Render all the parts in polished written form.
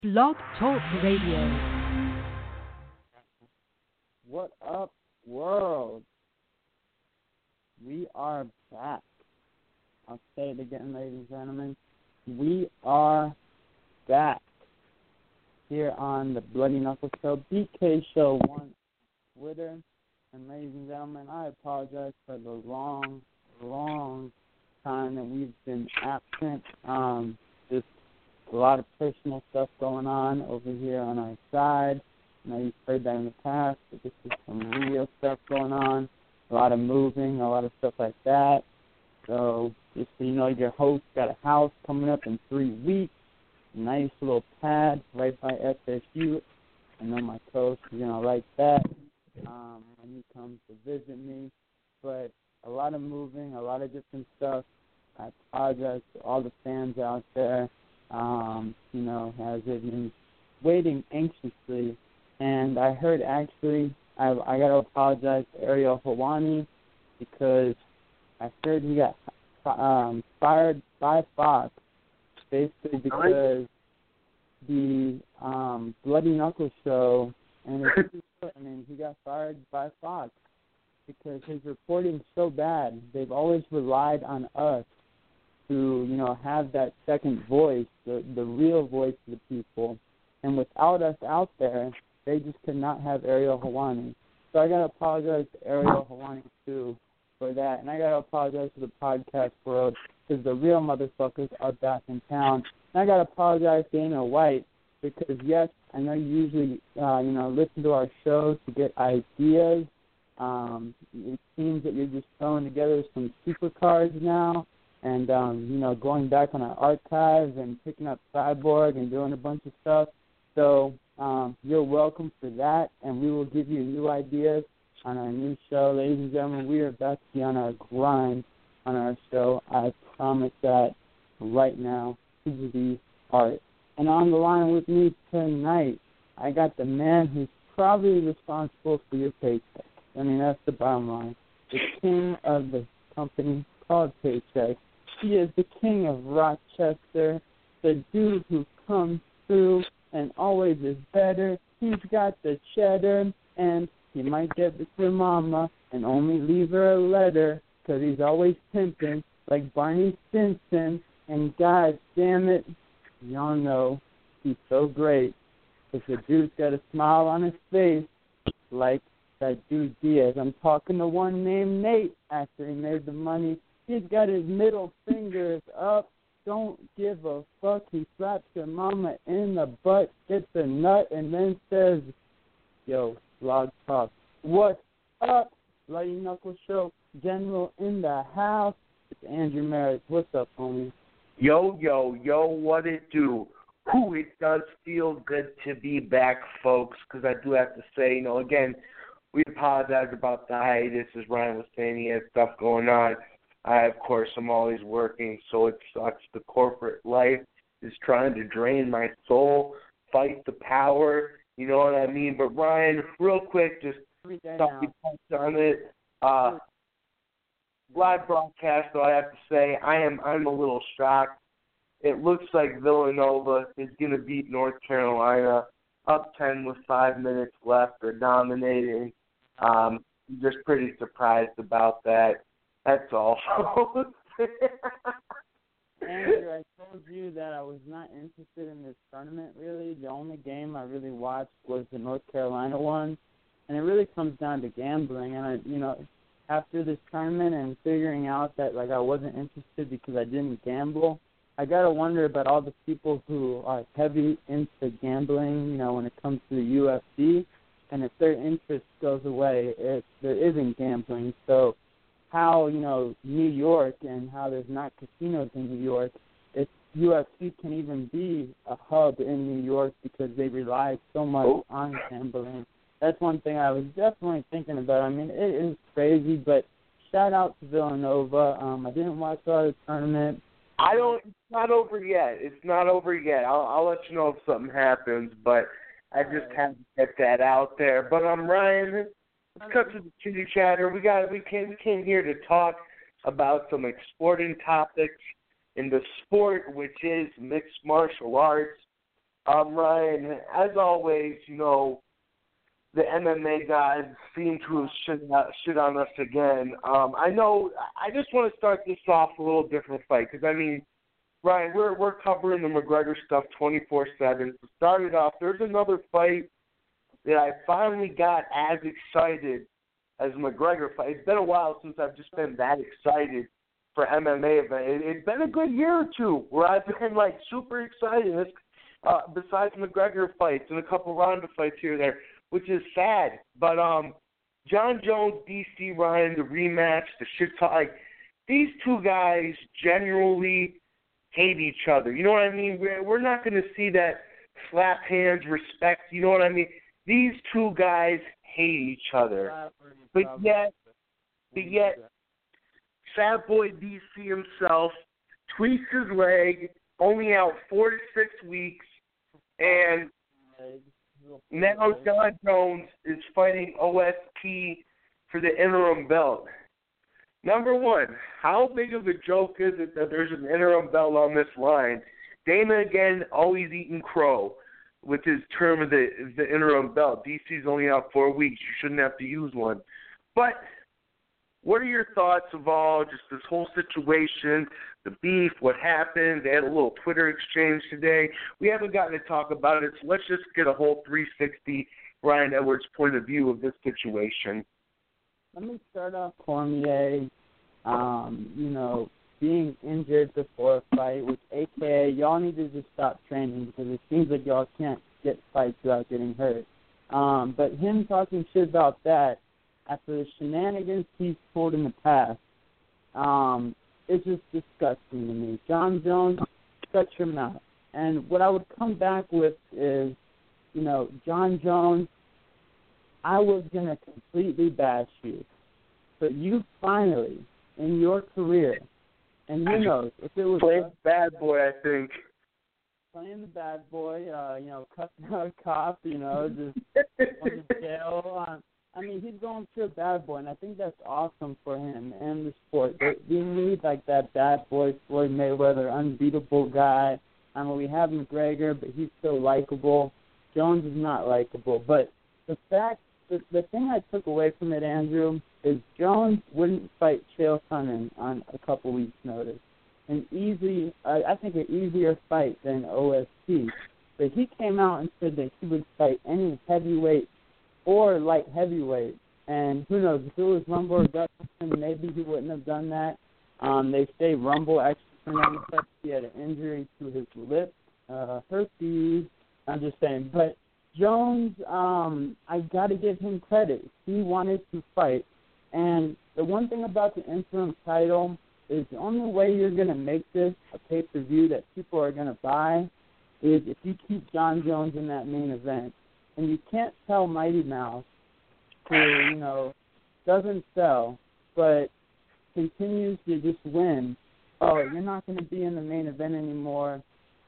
Blog Talk Radio. What up, world? We are back. I'll say it again, ladies and gentlemen. We are back here on the Bloody Knuckle Show, BK Show 1 on Twitter. And ladies and gentlemen, I apologize for the long time that we've been absent. Just a lot of personal stuff going on over here on our side. I know you've heard that in the past, but this is some real stuff going on. A lot of moving, a lot of stuff like that. So just so you know, your host got a house coming up in 3 weeks. Nice little pad right by FSU. I know my coach is going to like that when he comes to visit me. But a lot of moving, a lot of different stuff. I apologize to all the fans out there. Has been waiting anxiously. And I heard actually, I got to apologize to Ariel Helwani because I heard he got fired by Fox, basically because the Bloody Knuckle Show, and he got fired by Fox because his reporting's so bad. They've always relied on us to, have that second voice, the real voice of the people. And without us out there, they just could not have Ariel Helwani. So I got to apologize to Ariel Helwani, too, for that. And I got to apologize to the podcast world because the real motherfuckers are back in town. And I got to apologize to Dana White because, yes, I know you usually, listen to our shows to get ideas. It seems that you're just throwing together some supercars now and, going back on our archives and picking up Cyborg and doing a bunch of stuff. So you're welcome for that, and we will give you new ideas on our new show. Ladies and gentlemen, we are about to be on our grind on our show. I promise that right now to the art. And on the line with me tonight, I got the man who's probably responsible for your paycheck. I mean, that's the bottom line. The king of the company called Paycheck. He is the king of Rochester, the dude who comes through and always is better. He's got the cheddar, and he might get with your mama and only leave her a letter because he's always pimping like Barney Stinson. And God damn it, y'all know he's so great because the dude's got a smile on his face like that dude Diaz. I'm talking to one named Nate after he made the money. He's got his middle fingers up. Don't give a fuck. He slaps your mama in the butt, gets a nut, and then says, yo, Blog Talk, what's up? Bloody Knuckle Show, General in the house. It's Andrew Merritt. What's up, homie? Yo, what it do? Ooh, it does feel good to be back, folks, because I do have to say, again, we apologize about the hiatus, as Ryan was saying. He has stuff going on. Of course, I'm always working, so it sucks. The corporate life is trying to drain my soul, fight the power, you know what I mean? But, Ryan, real quick, just thought we touched on it. Live broadcast, though, I have to say, I'm a little shocked. It looks like Villanova is going to beat North Carolina up 10 with 5 minutes left. They're dominating. Just pretty surprised about that. That's all. Andrew, I told you that I was not interested in this tournament, really. The only game I really watched was the North Carolina one. And it really comes down to gambling. And, after this tournament and figuring out that, I wasn't interested because I didn't gamble, I got to wonder about all the people who are heavy into gambling, when it comes to the UFC. And if their interest goes away, there isn't gambling. So how, New York and how there's not casinos in New York, if UFC can even be a hub in New York because they rely so much on gambling. That's one thing I was definitely thinking about. I mean, it is crazy, but shout out to Villanova. I didn't watch all the tournament. It's not over yet. It's not over yet. I'll let you know if something happens, but I just had to get that out there. But Ryan, let's cut to the chitty chatter. We came here to talk about some sporting topics in the sport, which is mixed martial arts. Ryan, as always, the MMA guys seem to have shit on us again. I just want to start this off a little different fight because, Ryan, we're covering the McGregor stuff 24/7. To start it off, there's another fight that I finally got as excited as McGregor fight. It's been a while since I've just been that excited for MMA event. It's been a good year or two where I've been super excited. Besides McGregor fights and a couple Ronda fights here and there, which is sad. But John Jones, DC Ryan, the rematch, the shit talk, these two guys generally hate each other. You know what I mean? We're not going to see that slap hands, respect. You know what I mean? These two guys hate each other. But yet, Fat Boy DC himself tweaks his leg, only out 4 to 6 weeks, and now John Jones is fighting OSP for the interim belt. Number one, how big of a joke is it that there's an interim belt on this line? Dana, again, always eating crow with his term of the interim belt. DC's only out 4 weeks. You shouldn't have to use one. But what are your thoughts of just this whole situation, the beef, what happened? They had a little Twitter exchange today. We haven't gotten to talk about it, so let's just get a whole 360 Ryan Edwards point of view of this situation. Let me start off Cormier, being injured before a fight, which AKA y'all need to just stop training because it seems like y'all can't get fights without getting hurt. But him talking shit about that after the shenanigans he's pulled in the past, it's just disgusting to me. John Jones, shut your mouth. And what I would come back with is, John Jones, I was going to completely bash you. But you finally, in your career, and who knows, if it was... Playing the bad boy, I think. Playing the bad boy, cussing out a cop, just going to jail. He's going through a bad boy, and I think that's awesome for him and the sport. We need, that bad boy Floyd Mayweather, unbeatable guy. We have McGregor, but he's so likable. Jones is not likable. But the thing I took away from it, Andrew, is Jones wouldn't fight Chael Sonnen on a couple weeks' notice. I think an easier fight than OSP. But he came out and said that he would fight any heavyweight or light heavyweight. And who knows, if it was Rumble or Gustafsson, maybe he wouldn't have done that. They say Rumble actually turned out to he had an injury to his lip, herpes. I'm just saying. But Jones, I got to give him credit. He wanted to fight. And the one thing about the interim title is the only way you're going to make this a pay-per-view that people are going to buy is if you keep John Jones in that main event. And you can't tell Mighty Mouse, who, doesn't sell, but continues to just win, you're not going to be in the main event anymore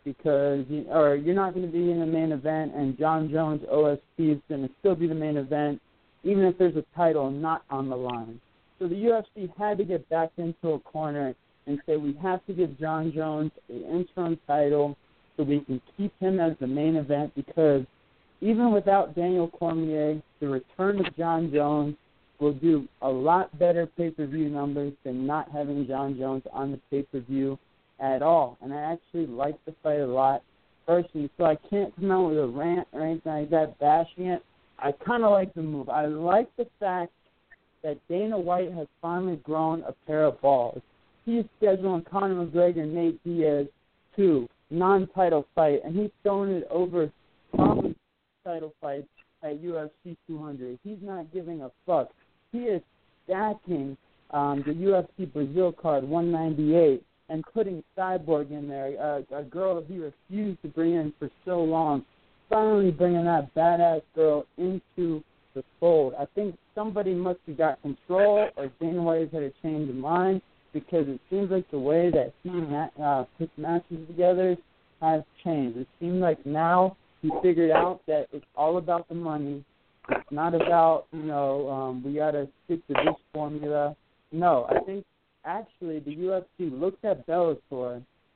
or you're not going to be in the main event and John Jones OSP is going to still be the main event, even if there's a title not on the line. So the UFC had to get back into a corner and say we have to give John Jones an interim title so we can keep him as the main event because even without Daniel Cormier, the return of John Jones will do a lot better pay-per-view numbers than not having John Jones on the pay-per-view at all. And I actually like the fight a lot personally, so I can't come out with a rant or anything like that bashing it. I kind of like the move. I like the fact that Dana White has finally grown a pair of balls. He is scheduling Conor McGregor and Nate Diaz 2 non-title fight, and he's throwing it over probably title fights at UFC 200. He's not giving a fuck. He is stacking the UFC Brazil card 198 and putting Cyborg in there, a girl that he refused to bring in for so long, finally bringing that badass girl into the fold. I think somebody must have got control or Dana White has had a change of mind because it seems like the way that he puts matches together has changed. It seems like now he figured out that it's all about the money. It's not about, we got to stick to this formula. No, I think actually the UFC looked at Bellator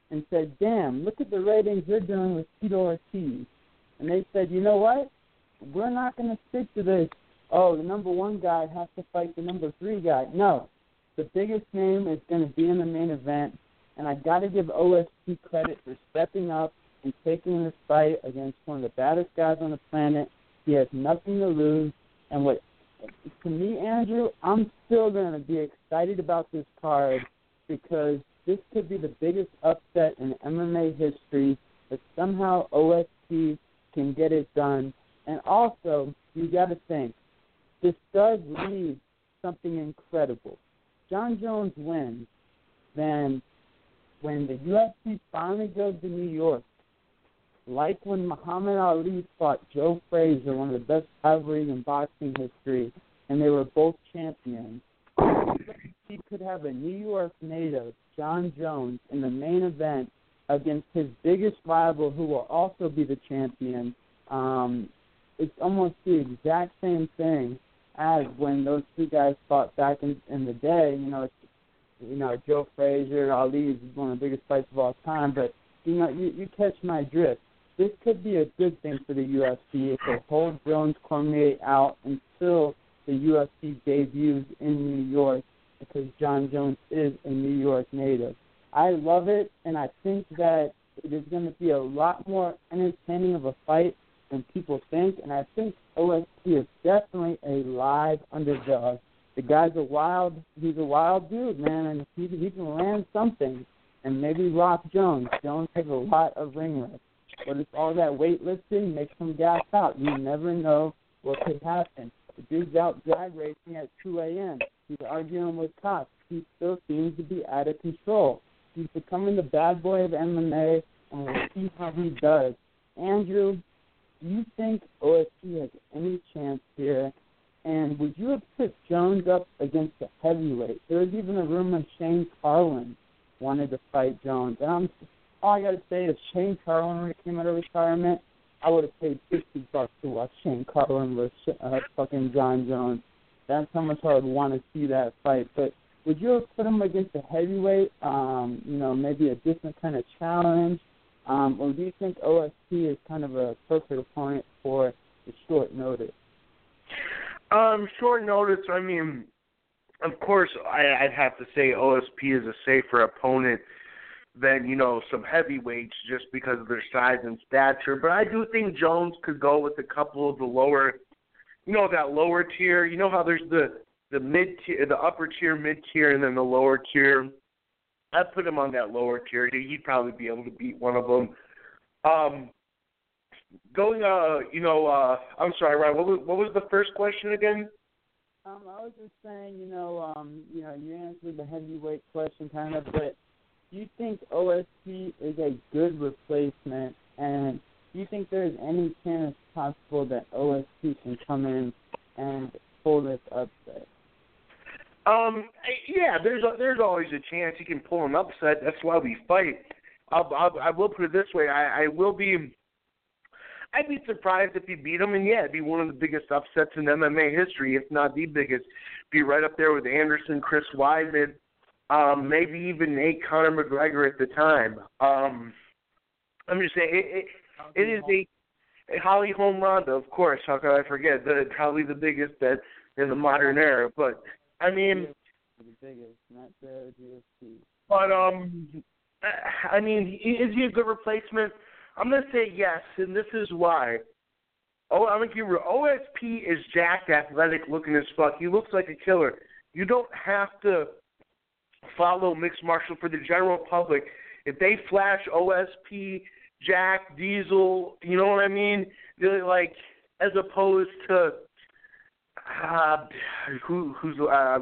and said, damn, look at the ratings they're doing with Tito Ortiz. And they said, you know what? We're not going to stick to this, oh, the number 1 guy has to fight the number 3 guy. No. The biggest name is going to be in the main event, and I got to give OSP credit for stepping up and taking this fight against one of the baddest guys on the planet. He has nothing to lose, and to me, Andrew, I'm still going to be excited about this card because this could be the biggest upset in MMA history, that somehow OSP can get it done. And also, you got to think, this does lead something incredible. John Jones wins, then when the UFC finally goes to New York, like when Muhammad Ali fought Joe Frazier, one of the best rivalries in boxing history, and they were both champions, he could have a New York native, John Jones, in the main event against his biggest rival, who will also be the champion. It's almost the exact same thing as when those 2 guys fought back in the day. Joe Frazier, Ali is one of the biggest fights of all time, but you catch my drift. This could be a good thing for the UFC if they hold Jones Cormier out until the UFC debuts in New York, because John Jones is a New York native. I love it, and I think that it is going to be a lot more entertaining of a fight than people think, and I think OSP is definitely a live underdog. The guy's he's a wild dude, man, and he can land something, and maybe rock Jones. Jones has a lot of ring rust, but it's all that weightlifting makes him gas out. You never know what could happen. The dude's out drag racing at 2 a.m. He's arguing with cops. He still seems to be out of control. He's becoming the bad boy of MMA, and we'll see how he does. Andrew, do you think OSP has any chance here? And would you have put Jones up against a heavyweight? There was even a rumor Shane Carwin wanted to fight Jones. And all I got to say is Shane Carwin, when he came out of retirement, I would have paid $50 to watch Shane Carwin versus fucking John Jones. That's how much I would want to see that fight. But would you have put him against a heavyweight, maybe a different kind of challenge? Or do you think OSP is kind of a perfect opponent for the short notice? Short notice, I mean, of course, I'd have to say OSP is a safer opponent than, some heavyweights just because of their size and stature. But I do think Jones could go with a couple of the lower, that lower tier. You know how there's the mid-tier, the upper tier, mid-tier, and then the lower tier. I'd put him on that lower tier. He'd probably be able to beat one of them. I'm sorry, Ryan, what was the first question again? I was just saying, you answered the heavyweight question kind of, but do you think OSP is a good replacement, and do you think there's any chance possible that OSP can come in and pull this upset? Yeah, there's always a chance he can pull an upset. That's why we fight. I will put it this way: I'd be surprised if he beat him, and yeah, it'd be one of the biggest upsets in MMA history, if not the biggest. Be right up there with Anderson, Chris Weidman, maybe even Nate Conor McGregor at the time. I'm just saying it is a Holly Holm Ronda, of course. How could I forget? Probably the biggest in the modern era, but. I mean, the biggest, not the UFC. But I mean, is he a good replacement? I'm gonna say yes, and this is why. I'm gonna give you OSP is jacked, athletic, looking as fuck. He looks like a killer. You don't have to follow mixed martial for the general public. If they flash OSP, Jack, Diesel, you know what I mean? They're like, as opposed to. I'm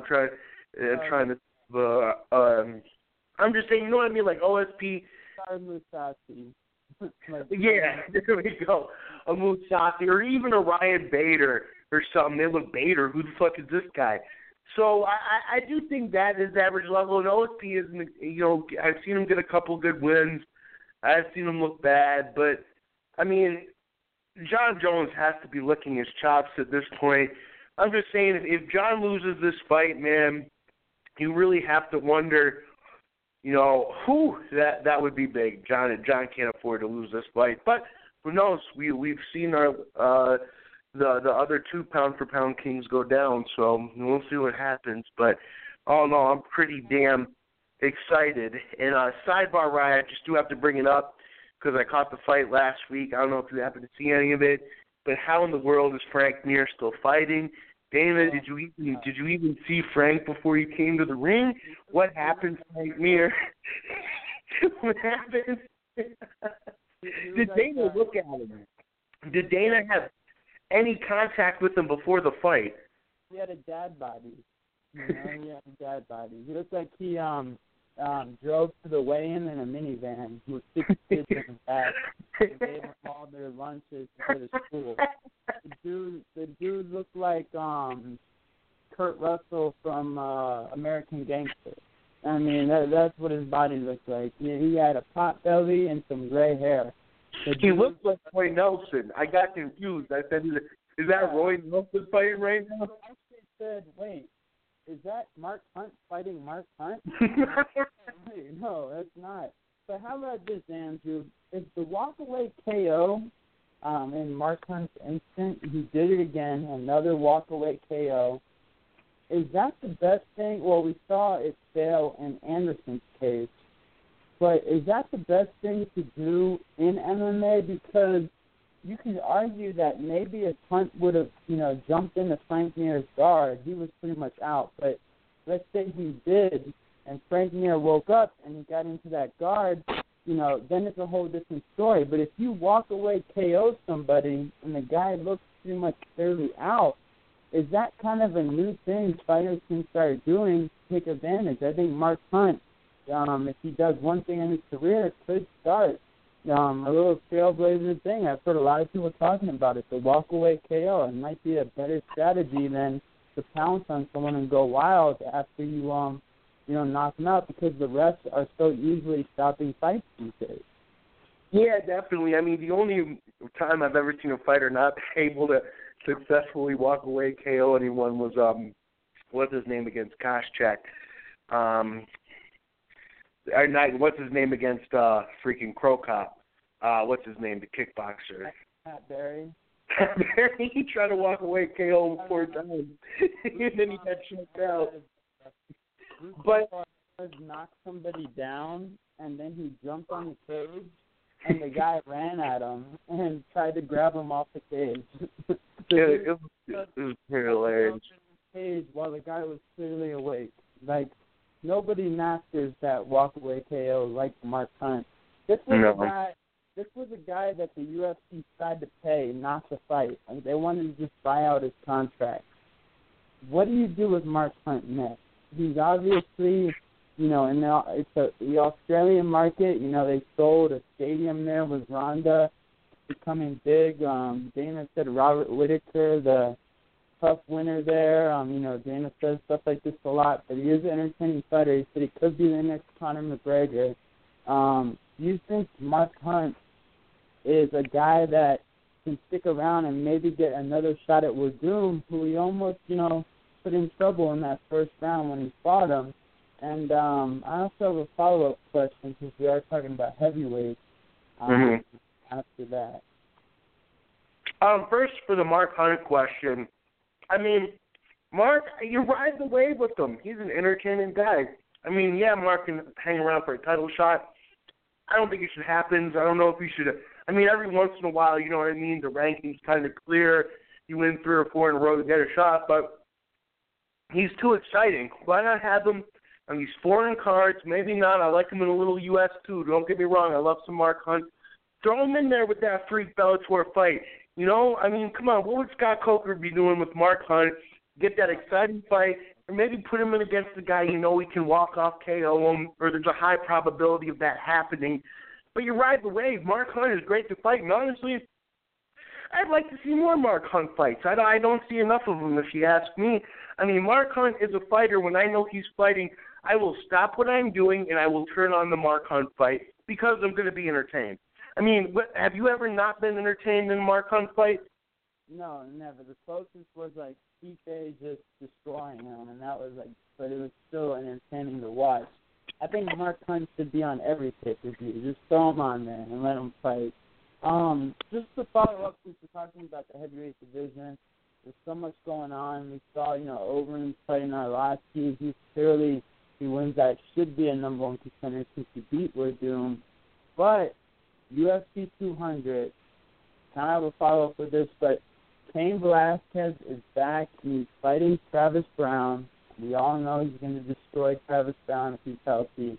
just saying, you know what I mean, like OSP. Mousasi. Yeah, there we go. A Mousasi, or even a Ryan Bader or something. They look Bader. Who the fuck is this guy? So I do think that is average level, and OSP isn't. I've seen him get a couple good wins. I've seen him look bad, but I mean, John Jones has to be licking his chops at this point. I'm just saying, if John loses this fight, man, you really have to wonder, that would be big. John can't afford to lose this fight, but who knows? We've seen our the other 2 pound-for-pound kings go down, so we'll see what happens. But all in all, I'm pretty damn excited. And sidebar, Ryan, I just do have to bring it up because I caught the fight last week. I don't know if you happened to see any of it, but how in the world is Frank Mir still fighting? Dana, did you even see Frank before he came to the ring? What happened, Frank Mir? What happened? Did Dana look at him? Did Dana have any contact with him before the fight? He had a dad body. He had a dad body. He looked like he drove to the weigh-in in a minivan with 6 kids in the back and gave them all their lunches to go to school. The dude looked like Kurt Russell from American Gangster. I mean, that's what his body looked like. He had a pot belly and some gray hair. He looked like Roy Nelson. I got confused. I said, is that Roy Nelson fighting right now? I actually said, wait, is that Mark Hunt fighting Mark Hunt? Wait, no, that's not. But how about this, Andrew? If the walk-away KO in Mark Hunt's instant, he did it again, another walk-away KO, is that the best thing? Well, we saw it fail in Anderson's case. But is that the best thing to do in MMA? Because you could argue that maybe if Hunt would have, jumped into Frank Mir's guard, he was pretty much out. But let's say he did, and Frank Mir woke up and he got into that guard, then it's a whole different story. But if you walk away, KO somebody, and the guy looks pretty much clearly out, is that kind of a new thing fighters can start doing to take advantage? I think Mark Hunt, if he does one thing in his career, could start a little trailblazer thing. I've heard a lot of people talking about it. The walk-away KO, it might be a better strategy than to pounce on someone and go wild after you, knock them out, because the refs are so easily stopping fights these days. Yeah, definitely. I mean, the only time I've ever seen a fighter not able to successfully walk away KO anyone was, what's his name against Koscheck? What's his name against freaking Crow Cop? What's his name? The kickboxer. Pat Barry. Pat Barry. He tried to walk away KO 4 times, and then he got choked out. But knocked somebody down, and then he jumped on the cage, and the guy ran at him and tried to grab him off the cage. It was hilarious. Cage while the guy was clearly awake. Like, nobody masters that walk-away KO like Mark Hunt. This was a guy that the UFC tried to pay not to fight. Like, they wanted to just buy out his contract. What do you do with Mark Hunt next? He's obviously, in the Australian market, they sold a stadium there with Ronda becoming big. Dana said Robert Whittaker, the tough winner there. Dana says stuff like this a lot, but he is an entertaining fighter. He said he could be the next Conor McGregor. Do you think Mark Hunt is a guy that can stick around and maybe get another shot at Werdum, who he almost, put in trouble in that first round when he fought him? And I also have a follow-up question, since we are talking about heavyweights after that. First, for the Mark Hunt question, I mean, Mark, you ride the wave with him. He's an entertaining guy. I mean, yeah, Mark can hang around for a title shot. I don't think it should happen. I don't know if he should. I mean, every once in a while, you know what I mean, the rankings kind of clear. You win 3 or 4 in a row to get a shot, but he's too exciting. Why not have him on these foreign cards? Maybe not. I like him in a little U.S. too. Don't get me wrong. I love some Mark Hunt. Throw him in there with that freak Bellator fight. I mean, come on. What would Scott Coker be doing with Mark Hunt? Get that exciting fight, or maybe put him in against the guy he can walk off KO him, or there's a high probability of that happening. But you ride the wave. Mark Hunt is great to fight, and honestly, I'd like to see more Mark Hunt fights. I don't see enough of them, if you ask me. I mean, Mark Hunt is a fighter. When I know he's fighting, I will stop what I'm doing, and I will turn on the Mark Hunt fight because I'm going to be entertained. I mean, have you ever not been entertained in a Mark Hunt fight? No, never. The closest was like Stipe just destroying him, and that was but it was still entertaining to watch. I think Mark Hunt should be on every pay-per-view. Just throw him on there and let him fight. Just to follow up, since we're talking about the heavyweight division, there's so much going on. We saw, Overeem fighting Arlovsky. He wins that. Should be a number one contender since he beat Werdum. But UFC 200, kind of a follow-up with this, but Cain Velasquez is back and he's fighting Travis Brown. We all know he's going to destroy Travis Brown if he's healthy.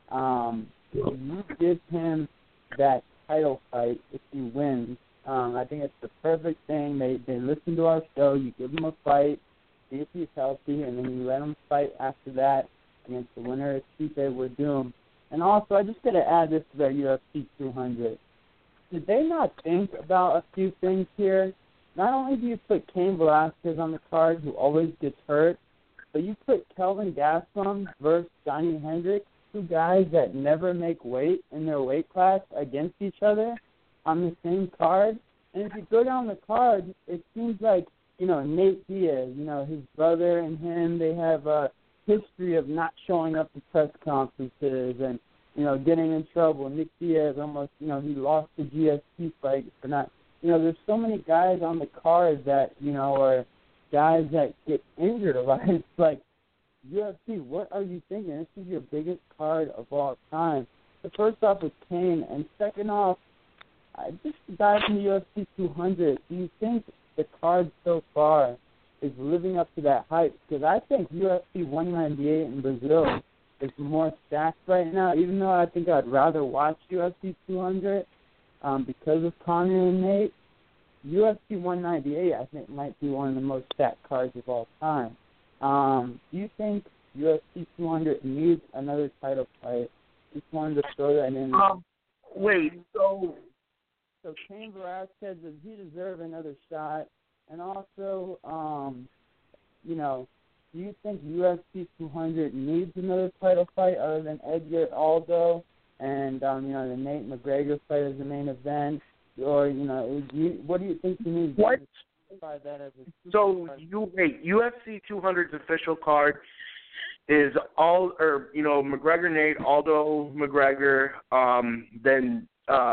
You give him that title fight if he wins. I think it's the perfect thing. They listen to our show. You give him a fight, see if he's healthy, and then you let him fight after that against the winner of Stipe Werdum. And also, I just got to add this to their UFC 200. Did they not think about a few things here? Not only do you put Cain Velasquez on the card, who always gets hurt, but you put Kelvin Gastelum versus Johnny Hendricks, two guys that never make weight in their weight class, against each other on the same card. And if you go down the card, it seems like, Nate Diaz, his brother and him, they have a history of not showing up to press conferences and, getting in trouble. Nick Diaz almost, he lost the GSP fight for not, there's so many guys on the card that, are guys that get injured a lot. It's like, UFC, what are you thinking? This is your biggest card of all time. So first off, it's Cain, and second off, just to dive into UFC 200, do you think the card so far is living up to that hype? Because I think UFC 198 in Brazil is more stacked right now, even though I think I'd rather watch UFC 200 because of Conor and Nate. UFC 198, I think, might be one of the most stacked cards of all time. Do you think UFC 200 needs another title fight? Just wanted to throw that in. So Cain Velasquez, does he deserve another shot? And also, do you think UFC 200 needs another title fight other than Edgar Aldo and, the Nate McGregor fight as the main event? Or, what do you think you need? What? That as a so, UFC 200's official card is McGregor, Nate, Aldo, McGregor, then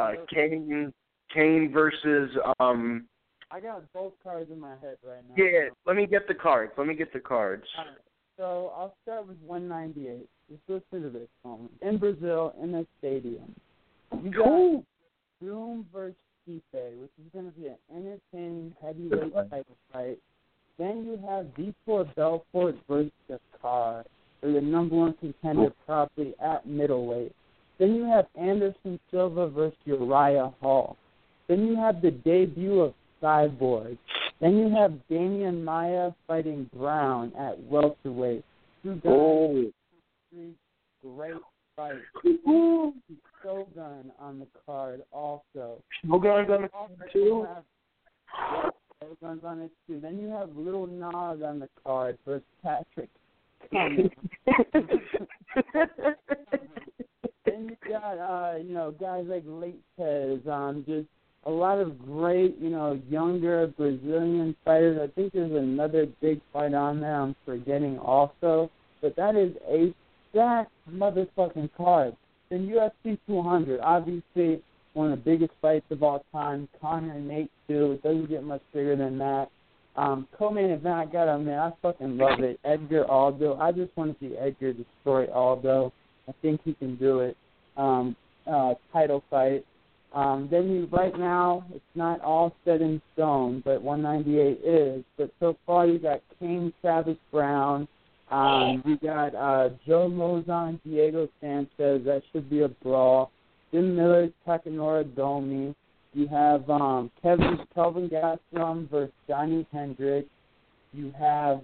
Cain versus I got both cards in my head right now. Yeah, let me get the cards. All right. So I'll start with 198. Just listen to this moment. In Brazil, in a stadium. You got Doom versus Stipe, which is going to be an entertaining heavyweight title fight. Then you have Vitor Belfort versus Dakar, for the number one contender probably at middleweight. Then you have Anderson Silva versus Uriah Hall. Then you have the debut of Cyborg. Then you have Damian Maia fighting Brown at welterweight. Two guys, three great fights. Shogun on the card also. Shogun's on it too? Shogun's on it too. Then you have Little Nog on the card versus Patrick Cummins. Then you got, guys like Late Tez, just a lot of great, younger Brazilian fighters. I think there's another big fight on there I'm forgetting also. But that is a stacked motherfucking card. Then UFC 200, obviously one of the biggest fights of all time. Conor and Nate too. It doesn't get much bigger than that. Co-main event, I got on there. I fucking love it. Edgar Aldo. I just want to see Edgar destroy Aldo. I think he can do it. Title fight. Then right now, it's not all set in stone, but 198 is. But so far, you got Cain, Travis Brown. We got Joe Lozon, Diego Sanchez. That should be a brawl. Jim Miller, Takanori Domi. You have Kelvin Gastelum versus Johnny Hendricks. You have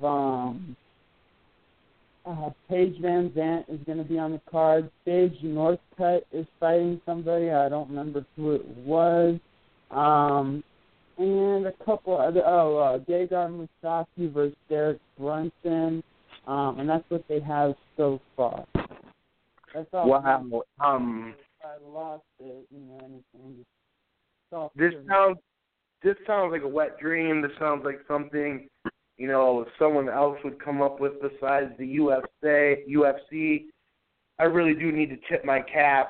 Paige Van Zandt is going to be on the card. Sage Northcutt is fighting somebody. I don't remember who it was. And a couple other, Gegard Mousasi versus Derek Brunson. And that's what they have so far. That's all. Wow. I lost it, anything. This sounds like a wet dream. This sounds like something, someone else would come up with besides the UFC. I really do need to tip my caps.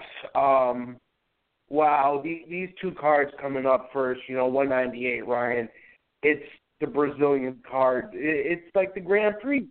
Wow, these two cards coming up first, 198, Ryan. It's the Brazilian card. It's like the Grand Prix.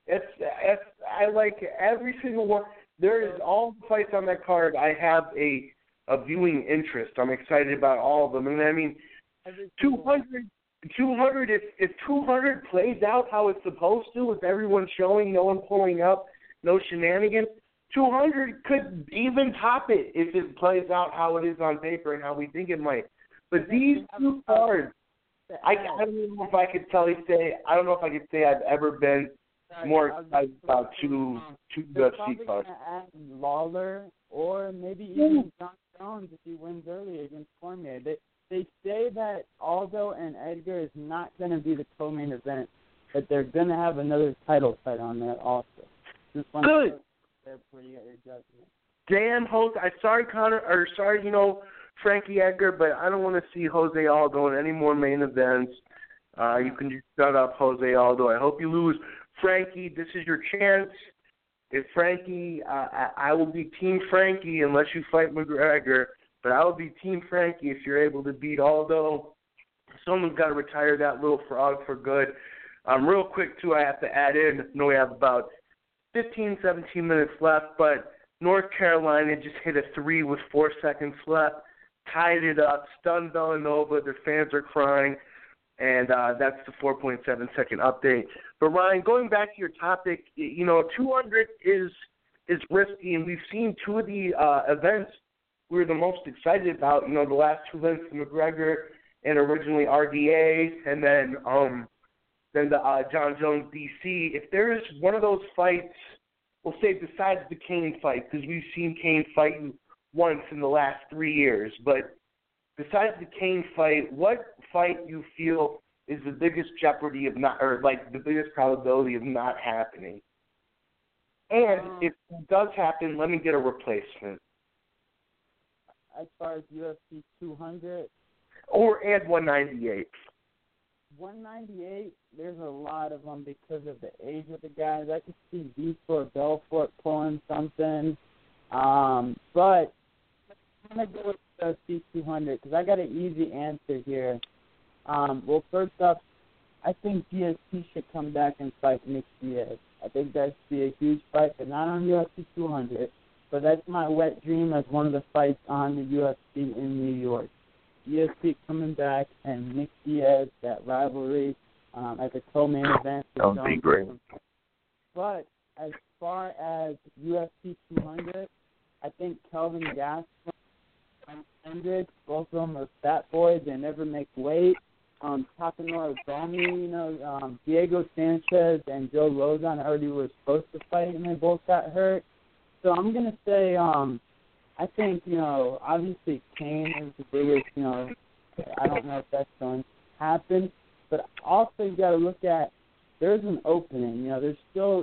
I like every single one. There is all the fights on that card. I have a viewing interest. I'm excited about all of them. And I mean, 200. If 200 plays out how it's supposed to, with everyone showing, no one pulling up, no shenanigans, 200 could even top it if it plays out how it is on paper and how we think it might. But these two cards, I don't know if I could say I've ever been more excited about two UFC cards. Add Lawler or maybe even John Jones if he wins early against Cormier. They say that Aldo and Edgar is not going to be the co-main event, but they're going to have another title fight on there also. Good. They're pretty at your judgment. Damn, Jose. Sorry, Frankie Edgar, but I don't want to see Jose Aldo in any more main events. You can just shut up, Jose Aldo. I hope you lose. Frankie, this is your chance. If Frankie, I will be Team Frankie unless you fight McGregor, but I will be Team Frankie if you're able to beat Aldo. Someone's got to retire that little frog for good. Real quick, too, I have to add in, I know we have about 15, 17 minutes left, but North Carolina just hit a 3 with 4 seconds left, tied it up, stunned Villanova. Their fans are crying, and that's the 4.7-second update. But, Ryan, going back to your topic, 200 is risky, and we've seen two of the events we were the most excited about, the last two events, McGregor and originally RDA, and then the John Jones DC. If there is one of those fights, we'll say besides the Kane fight, because we've seen Kane fighting once in the last 3 years, but besides the Kane fight, what fight you feel is the biggest jeopardy of not, or like the biggest probability of not happening? And if it does happen, let me get a replacement. As far as UFC 200? And 198. 198, there's a lot of them because of the age of the guys. I could see Vitor Belfort pulling something. But I'm going to go with UFC 200 because I got an easy answer here. Well, first off, I think GSP should come back and fight Nick Diaz. I think that should be a huge fight, but not on UFC 200. But that's my wet dream as one of the fights on the UFC in New York. GSP coming back and Nick Diaz, that rivalry at the co-main event. That would be great. But as far as UFC 200, I think Kelvin Gastelum and Hendricks, both of them are fat boys. They never make weight. Takanori Gomi, Diego Sanchez and Joe Rozon already were supposed to fight, and they both got hurt. So I'm going to say I think, obviously Kane is the biggest, I don't know if that's going to happen. But also you got to look at, there's an opening. There's still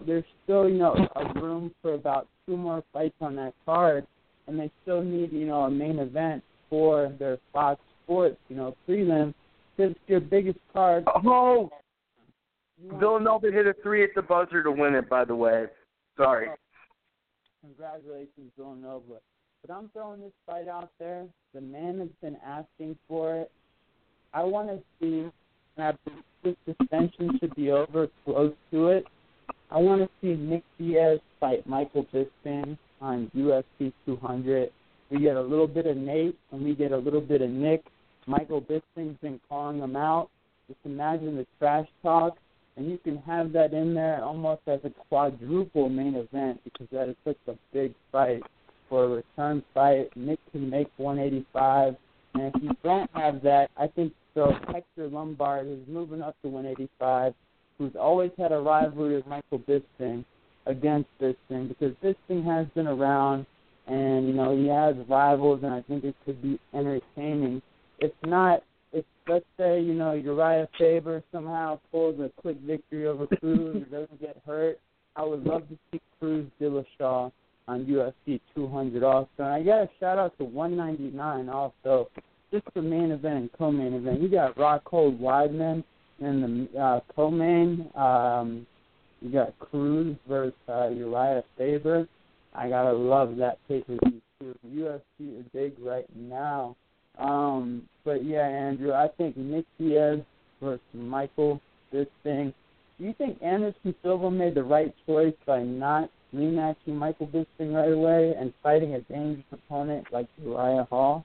a room for about 2 more fights on that card, and they still need, a main event for their Fox Sports, prelim. Because your biggest card. Oh! Villanova hit a 3 at the buzzer to win it, by the way. Sorry. Congratulations, Villanova. But I'm throwing this fight out there. The man has been asking for it. I want to see, and this suspension should be over, close to it. I want to see Nick Diaz fight Michael Bisping on UFC 200. We get a little bit of Nate, and we get a little bit of Nick. Michael Bisping's been calling him out. Just imagine the trash talk, and you can have that in there almost as a quadruple main event because that is such a big fight for a return fight. Nick can make 185, and if you don't have that, I think so. Hector Lombard is moving up to 185, who's always had a rivalry with Michael Bisping against Bisping because Bisping has been around, and he has rivals, and I think it could be entertaining. If not, let's say, Uriah Faber somehow pulls a quick victory over Cruz or doesn't get hurt, I would love to see Cruz Dillashaw on UFC 200 also. And I got a shout-out to 199 also, just the main event and co-main event. You got Rockhold Weidman in the co-main. You got Cruz versus Uriah Faber. I gotta love that pay-per-view too. UFC is big right now. But yeah, Andrew, I think Nick Diaz versus Michael Bisping. Do you think Anderson Silva made the right choice by not rematching Michael Bisping right away and fighting a dangerous opponent like Uriah Hall?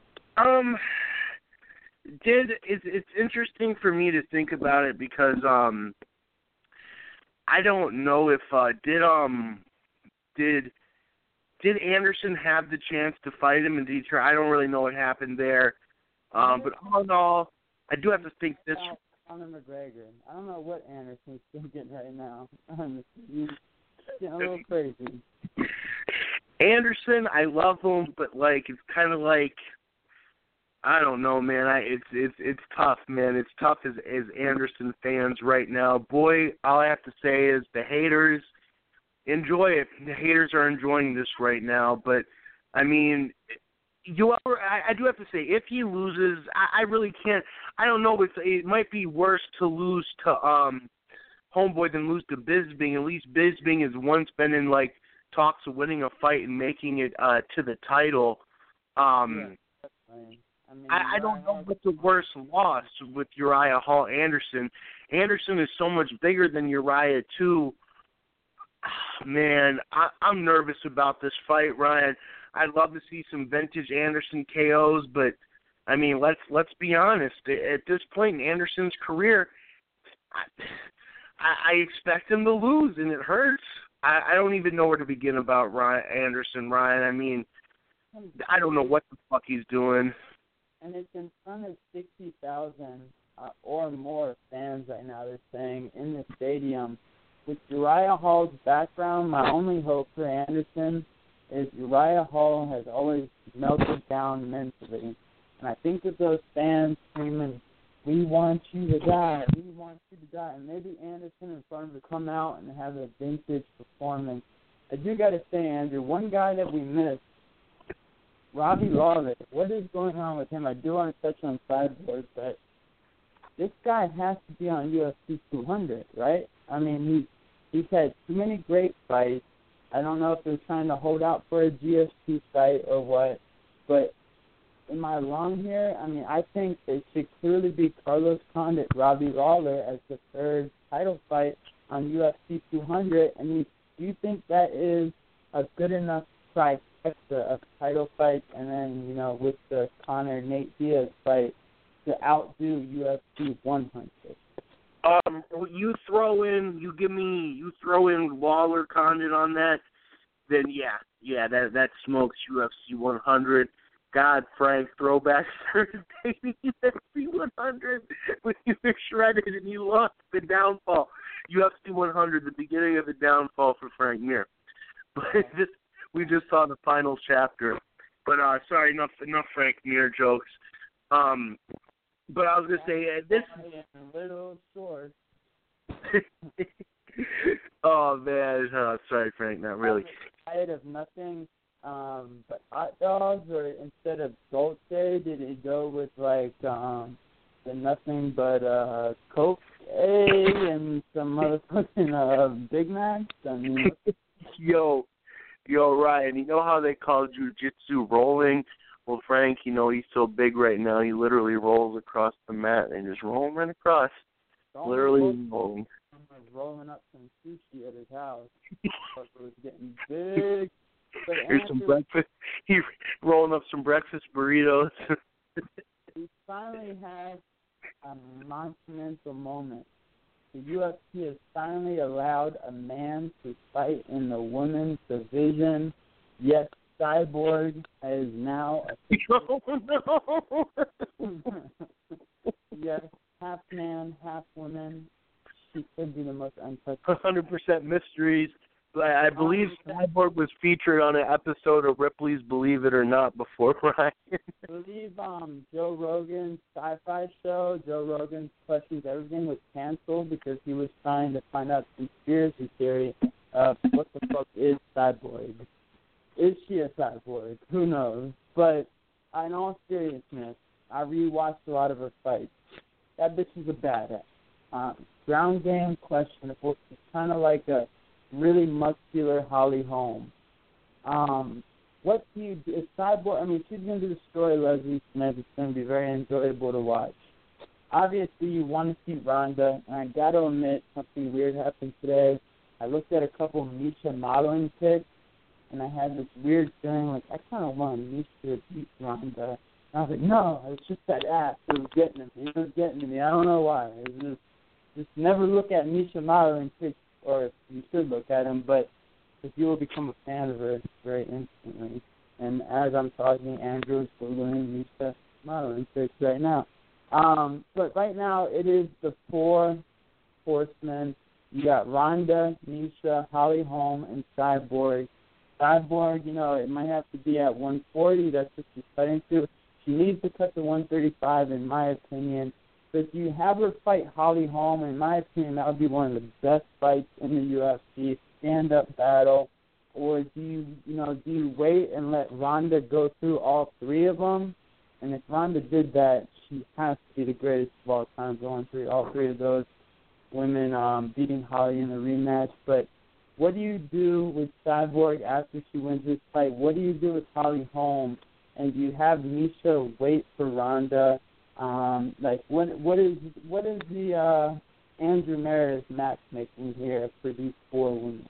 It's interesting for me to think about it because I don't know if did Anderson have the chance to fight him in Detroit? I don't really know what happened there. But all in all, I do have to think this. Conor McGregor. I don't know what Anderson's thinking right now. He's getting a little crazy. Anderson, I love him, but like it's kind of like I don't know, man. It's tough, man. It's tough as Anderson fans right now. Boy, all I have to say is the haters enjoy it. The haters are enjoying this right now, but I mean. I do have to say, if he loses, I really can't. I don't know. It might be worse to lose to Homeboy than lose to Bisping. At least Bisping has once been in like talks of winning a fight and making it to the title. I don't know what's the worst loss with Uriah Hall Anderson. Anderson is so much bigger than Uriah too. Man, I'm nervous about this fight, Ryan. I'd love to see some vintage Anderson KOs, but I mean, let's be honest. At this point in Anderson's career, I expect him to lose, and it hurts. I don't even know where to begin about Anderson, Ryan. I mean, I don't know what the fuck he's doing. And it's in front of 60,000 or more fans right now, they're saying, in the stadium. With Uriah Hall's background, my only hope for Anderson is Uriah Hall has always melted down mentally. And I think that those fans screaming, "We want you to die, we want you to die," and maybe Anderson in front of him come out and have a vintage performance. I do got to say, Andrew, one guy that we missed, Robbie Lawler. What is going on with him? I do want to touch on Cyborg, but this guy has to be on UFC 200, right? I mean, he's had too many great fights. I don't know if they're trying to hold out for a GSP fight or what, but am I wrong here? I mean, I think it should clearly be Carlos Condit, Robbie Lawler as the third title fight on UFC 200. I mean, do you think that is a good enough trifecta of title fights, and then, you know, with the Conor-Nate Diaz fight to outdo UFC 100? You throw in Lawler Condit on that, then yeah, that smokes UFC 100. God, Frank, throwback Thursday to UFC 100 when you were shredded and you lost the downfall. UFC 100, the beginning of the downfall for Frank Mir. But we just saw the final chapter. But sorry, enough Frank Mir jokes. But I was gonna say this. Little short. Oh man, sorry Frank, not really. Diet of nothing but hot dogs, or instead of Dolce, did it go with like the nothing but Coke and some motherfucking Big Macs? I mean, yo, Ryan, you know how they call jiu-jitsu rolling? Well, Frank, you know, he's so big right now, he literally rolls across the mat and just rolling right across. Literally rolling. Rolling up some sushi at his house. It was getting big. But here's some breakfast. He's rolling up some breakfast burritos. We finally had a monumental moment. The UFC has finally allowed a man to fight in the women's division. Yes, Cyborg is now a Oh, no. Yes, half man, half woman. She could be the most untouched. 100% mysteries. I believe Cyborg was featured on an episode of Ripley's Believe It or Not before, Ryan. I believe Joe Rogan's sci-fi show, Joe Rogan's Questions Everything, was canceled because he was trying to find out the conspiracy theory of what the fuck is Cyborg. Is she a cyborg? Who knows? But in all seriousness, I rewatched a lot of her fights. That bitch is a badass. Ground game questionable. She's kind of like a really muscular Holly Holm. What do you do? Is Cyborg, I mean, she's going to destroy Leslie Smith. It's going to be very enjoyable to watch. Obviously, you want to see Ronda, and I got to admit, something weird happened today. I looked at a couple of Misha modeling pics, and I had this weird feeling like, I kind of want Misha to beat Ronda. And I was like, no, it's just that ass. It was getting to me. It was getting to me. I don't know why. It was just never look at Misha modeling pics, or you should look at them, but if you will become a fan of her very instantly. And as I'm talking, Andrew is Googling Misha modeling pics right now. But right now, it is the 4 horsemen. You got Ronda, Misha, Holly Holm, and Cyborg. Cyborg, it might have to be at 140. That's what she's fighting to. She needs to cut to 135, in my opinion. But if you have her fight Holly Holm, in my opinion, that would be one of the best fights in the UFC, stand-up battle. Or do you wait and let Ronda go through all 3 of them? And if Ronda did that, she has to be the greatest of all time, going through all 3 of those women, beating Holly in the rematch. But what do you do with Cyborg after she wins this fight? What do you do with Holly Holm? And do you have Misha wait for Ronda? What is the Andrew Meredith matchmaking here for these 4 women?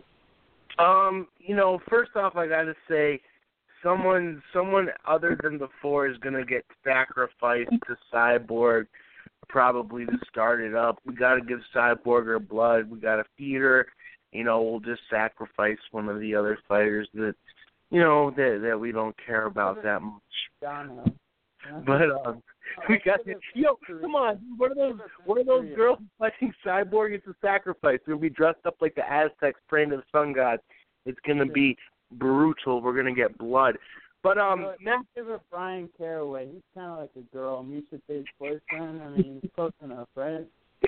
First off, I gotta say, someone other than the 4 is gonna get sacrificed to Cyborg, probably to start it up. We gotta give Cyborg her blood. We gotta feed her. We'll just sacrifice one of the other fighters that, that we don't care about that much. But we got come on, one of those girls fighting Cyborg is a sacrifice. We'll be dressed up like the Aztecs praying to the sun god. It's gonna be brutal. We're gonna get blood. But give it Brian Caraway. He's kind of like a girl. Misha Tate's boyfriend. I mean, he's close enough, right?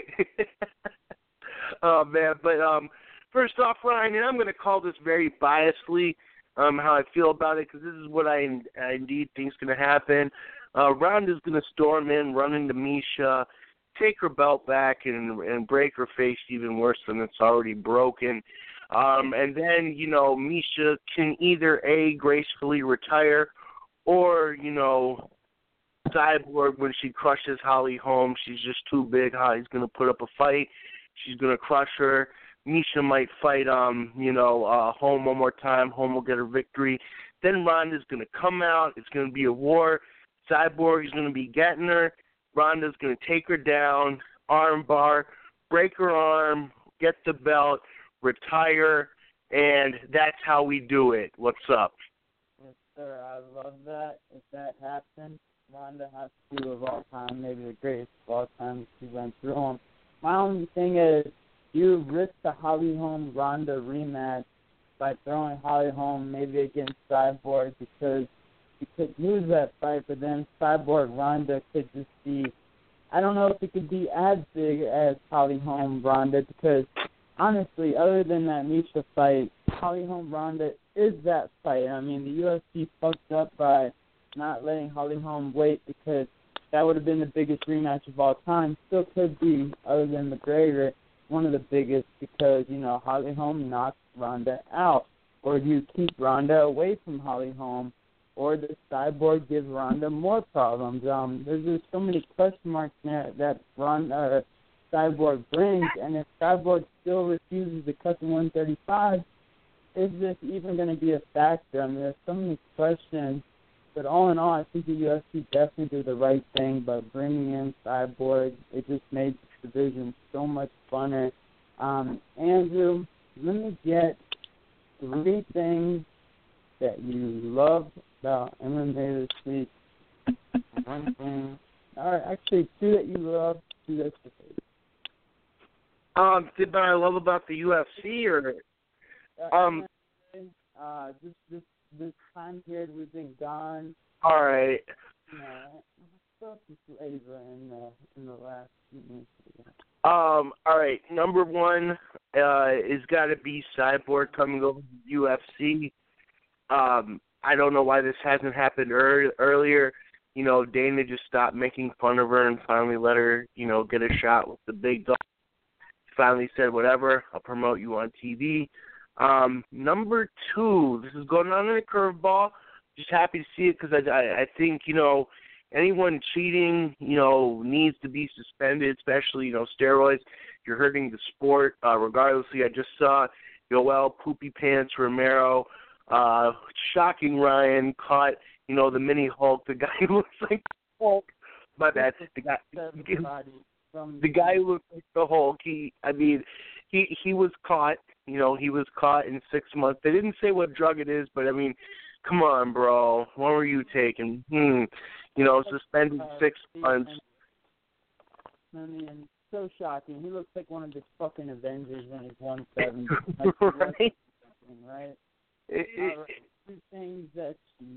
Oh man, but first off, Ryan, and I'm gonna call this very biasedly, how I feel about it, because this is what I indeed think is gonna happen. Ronda's gonna storm in, run into Misha, take her belt back, and break her face even worse than it's already broken. And then, Misha can either A, gracefully retire, or, Cyborg, when she crushes Holly Holm, she's just too big. Holly's going to put up a fight. She's going to crush her. Misha might fight, Holm one more time. Holm will get her victory. Then Ronda's going to come out. It's going to be a war. Cyborg is going to be getting her. Ronda's going to take her down, arm bar, break her arm, get the belt, retire, and that's how we do it. What's up? Yes, sir. I love that. If that happens, Ronda has to, of all time, maybe the greatest of all time, she went through him. My only thing is, you risk the Holly Holm-Ronda rematch by throwing Holly Holm maybe against Cyborg, because you could lose that fight, but then Cyborg-Ronda could just be, I don't know if it could be as big as Holly Holm-Ronda, because honestly, other than that Misha fight, Holly Holm-Ronda is that fight. I mean, the UFC fucked up by not letting Holly Holm wait, because that would have been the biggest rematch of all time. Still could be, other than McGregor, one of the biggest, because, Holly Holm knocked Ronda out. Or do you keep Ronda away from Holly Holm? Or does Cyborg give Ronda more problems? There's just so many question marks there that Cyborg brings, and if Cyborg still refuses to cut to 135, is this even going to be a factor? I mean, there's so many questions, but all in all, I think the UFC definitely did the right thing by bringing in Cyborg. It just made the division so much funner. Andrew, let me get 3 things that you love about MMA this week. One thing. All right, actually, 2 that you love, 2 that you hate. Did I love about the UFC, or this time period we've been gone. All right. Still some flavor in the last few minutes. All right. Number 1 is got to be Cyborg coming over to the UFC. I don't know why this hasn't happened earlier. Dana just stopped making fun of her and finally let her, get a shot with the big dog. Finally said, whatever, I'll promote you on TV. Number 2, this is going on in a curveball. Just happy to see it because I think, anyone cheating, needs to be suspended, especially, steroids. You're hurting the sport. Regardlessly, I just saw Yoel Poopy Pants Romero, shocking Ryan, caught, the mini Hulk, the guy who looks like Hulk. My bad. The guy who looks like the Hulk. He was caught. He was caught in 6 months. They didn't say what drug it is, but come on, bro. What were you taking? Suspended 6 months. So shocking. He looks like one of the fucking Avengers when he's 170. Right? Right? Two things that,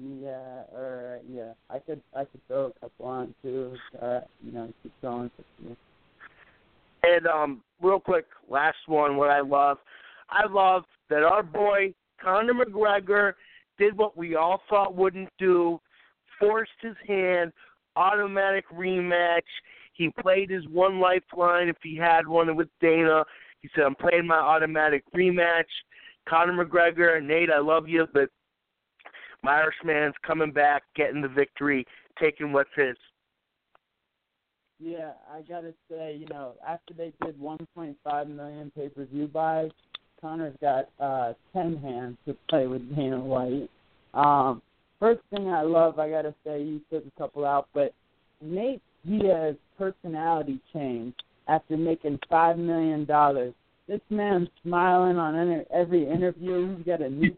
I could throw a couple on too. Keep going. And real quick, last one, what I love that our boy Conor McGregor did what we all thought wouldn't do, forced his hand, automatic rematch. He played his one lifeline if he had one with Dana. He said, I'm playing my automatic rematch. Conor McGregor, Nate, I love you, but my Irishman's coming back, getting the victory, taking what's his. Yeah, I got to say, after they did 1.5 million pay-per-view buys, Conor's got 10 hands to play with Dana White. First thing I love, I got to say, you took a couple out, but Nate Diaz's personality changed after making $5 million. This man's smiling on every interview. He's got a new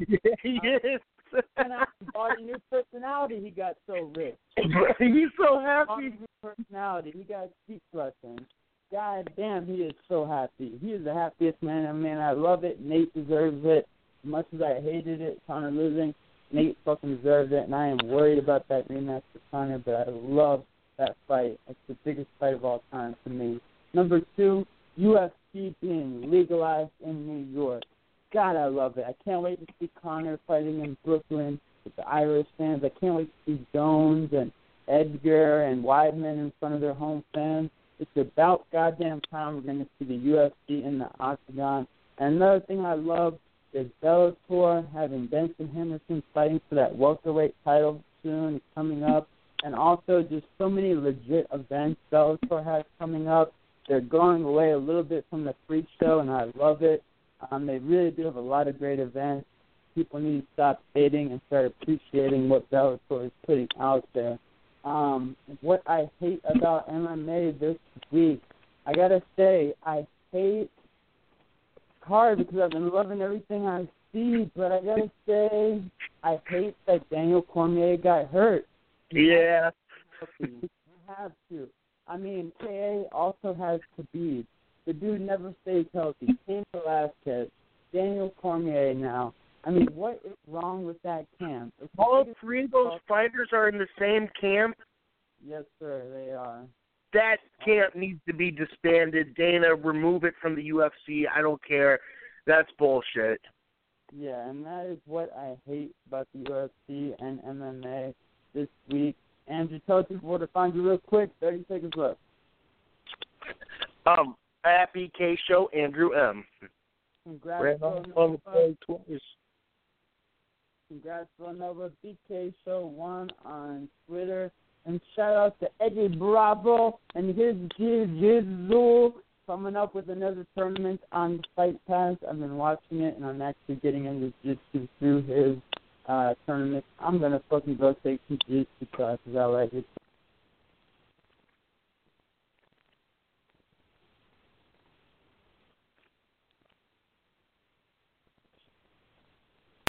new personality. He got so rich. He's so happy. New personality. He got speech lessons. God damn, he is so happy. He is the happiest man. I love it. Nate deserves it. As much as I hated it, Conor losing, Nate fucking deserves it, and I am worried about that rematch for Conor, but I love that fight. It's the biggest fight of all time for me. Number 2, UFC being legalized in New York. God, I love it. I can't wait to see Conor fighting in Brooklyn with the Irish fans. I can't wait to see Jones and Edgar and Weidman in front of their home fans. It's about goddamn time we're going to see the UFC in the octagon. And another thing I love is Bellator having Benson Henderson fighting for that welterweight title soon. It's coming up. And also just so many legit events Bellator has coming up. They're going away a little bit from the freak show, and I love it. They really do have a lot of great events. People need to stop hating and start appreciating what Bellator is putting out there. What I hate about MMA this week, I gotta say, I hate card because I've been loving everything I see, but I gotta say, I hate that Daniel Cormier got hurt. Yeah. You have to. KA also has Khabib. The dude never stays healthy. Cain Velasquez, Daniel Cormier now. What is wrong with that camp? All 3 of those fighters are in the same camp? Yes, sir, they are. That camp needs to be disbanded. Dana, remove it from the UFC. I don't care. That's bullshit. Yeah, and that is what I hate about the UFC and MMA this week. Andrew, tell people where to find you real quick. 30 seconds left. At BK Show, Andrew M. Congrats, Villanova. BK Show 1 on Twitter. And shout out to Eddie Bravo and his Jiu-Jitsu coming up with another tournament on the Fight Pass. I've been watching it, and I'm actually getting into Jiu-Jitsu through his tournament. I'm going to fucking go take some Jiu-Jitsu classes. I like it.